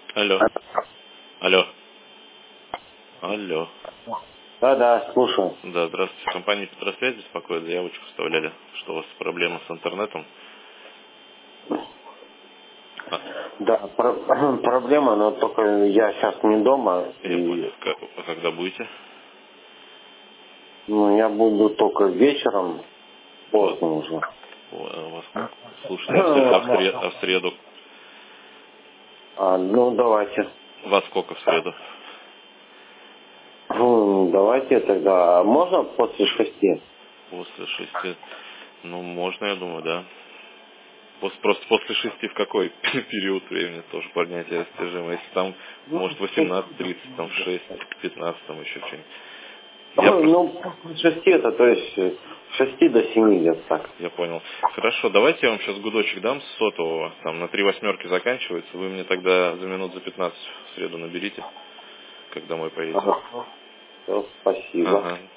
Алло. Алло. Алло. Да, слушаю. Да, здравствуйте. Компания Петросвязь беспокоит, заявочку вставляли, что у вас проблемы с интернетом. Да, проблема, но только я сейчас не дома. Я понял. А когда будете? Я буду только вечером, Вот. поздно уже. У вас как? Слушайте, а в среду? Давайте. Во сколько в среду? Давайте тогда. Можно после 6? После 6. Можно, я думаю, да. Просто после 6 в какой период времени тоже поднятие растяжимое? Если там, может, 18:30, там в 6:15, там еще что-нибудь. После 6 это, то есть с 6 до 7 где-то так. Я понял. Хорошо, давайте я вам сейчас гудочек дам с сотового. Там на 3 восьмерки заканчивается. Вы мне тогда за минут за 15 в среду наберите, когда мой поедет. Все, спасибо. Ага.